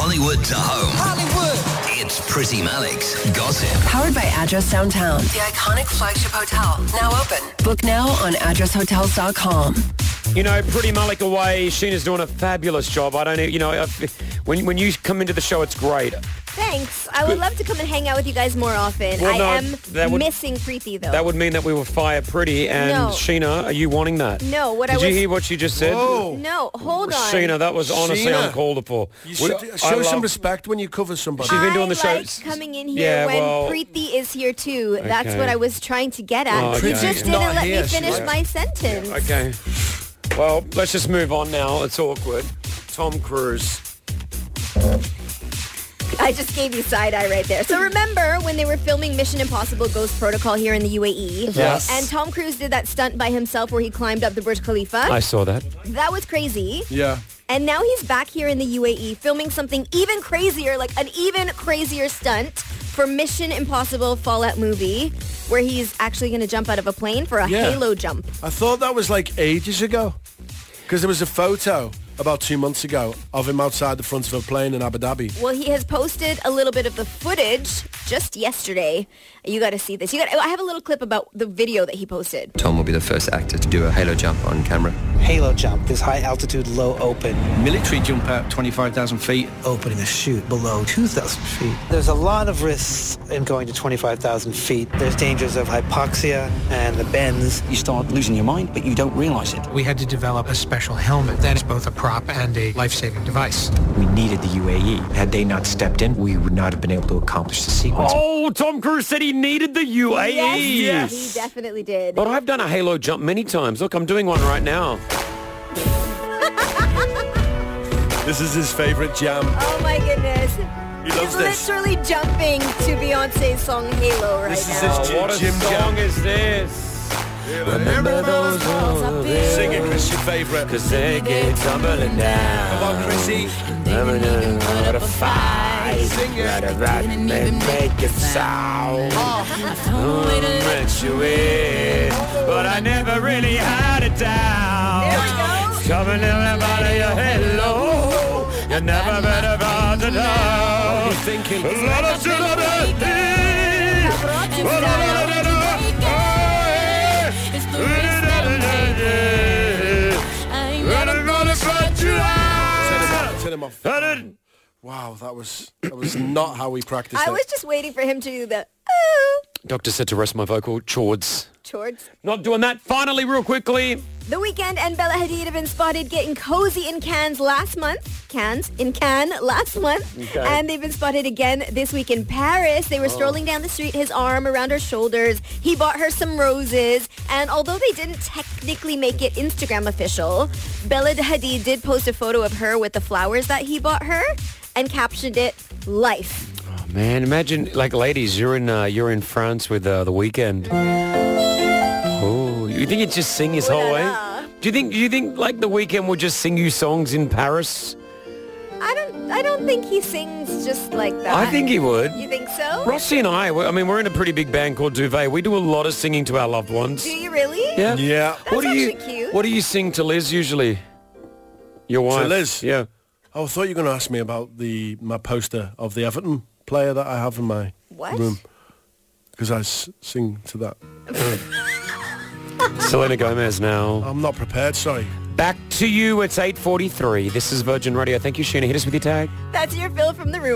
Hollywood to home. Hollywood. It's Pretty Malik's Gossip. Powered by Address Downtown. The iconic flagship hotel, now open. Book now on addresshotels.com. You know, Pretty Malik away. Sheena's doing a fabulous job. I don't, you know, when you come into the show, it's great. Thanks. I would love to come and hang out with you guys more often. Well, no, I am missing Preeti, though. That would mean that we will fire Pretty. And No. Sheena, are you wanting that? No, Did you hear what she just said? Whoa. No, hold on. Sheena, that was honestly Sheena. uncalled for. You should show some respect when you cover somebody. She's been doing the show. I like coming in here when Preeti is here, too. That's Okay. what I was trying to get at. Oh, You okay. just didn't let me finish my sentence. Okay. Well, let's just move on now. It's awkward. Tom Cruise. I just gave you side-eye right there. So remember when they were filming Mission Impossible Ghost Protocol here in the UAE? Yes. And Tom Cruise did that stunt by himself where he climbed up the Burj Khalifa? I saw that. That was crazy. Yeah. And now he's back here in the UAE filming something even crazier, like an even crazier stunt for Mission Impossible Fallout movie, where he's actually going to jump out of a plane for a halo jump. I thought that was like ages ago. Because there was a photo about 2 months ago of him outside the front of a plane in Abu Dhabi. Well, he has posted a little bit of the footage just yesterday. You got to see this. I have a little clip about the video that he posted. Tom will be the first actor to do a halo jump on camera. Halo jump is high altitude, low open. Military jump at 25,000 feet. Opening a chute below 2,000 feet. There's a lot of risks in going to 25,000 feet. There's dangers of hypoxia and the bends. You start losing your mind, but you don't realize it. We had to develop a special helmet that is both a prop and a life-saving device. We needed the UAE. Had they not stepped in, we would not have been able to accomplish the sequence. Oh, Tom Cruise said he needed the UAE. Yes, he definitely did. But I've done a halo jump many times. Look, I'm doing one right now. This is his favorite jam. Oh my goodness. He loves He's literally jumping to Beyonce's song Halo right This is now. his What a gym song jam. is this? Remember those days. Sing it, Chris, your favorite. Cause they get tumbling down. Come on, Chrissy. What a fight. Sing it. Make it sound. Let you in. But I never really had it down. There we go. Coming in out of your hello. You never been about to know. He's thinking. Turn him off. Wow, that was not how we practiced I it. was just waiting for him to do the Doctor said to rest my vocal chords. chords. Not doing that. Finally, real quickly. The Weeknd and Bella Hadid have been spotted getting cozy in Cannes last month. Okay. And they've been spotted again this week in Paris. They were strolling down the street, his arm around her shoulders. He bought her some roses. And although they didn't technically make it Instagram official, Bella Hadid did post a photo of her with the flowers that he bought her and captioned it, "Life." Man, imagine, like, ladies, you're in France with The Weeknd. Oh, you think he'd just sing his whole way? Do you think like The Weeknd would just sing you songs in Paris? I don't think he sings just like that. I think he would. You think so? Rossi and we're in a pretty big band called Duvet. We do a lot of singing to our loved ones. Do you really? Yeah. Yeah. That's actually cute. What do you sing to Liz usually? Your wife? To Liz? Yeah. Oh, I thought you were going to ask me about my poster of the Everton player that I have in my room. Because I sing to that. Selena Gomez now. I'm not prepared, sorry. Back to you. It's 8:43. This is Virgin Radio. Thank you, Sheena. Hit us with your tag. That's your fill from the room.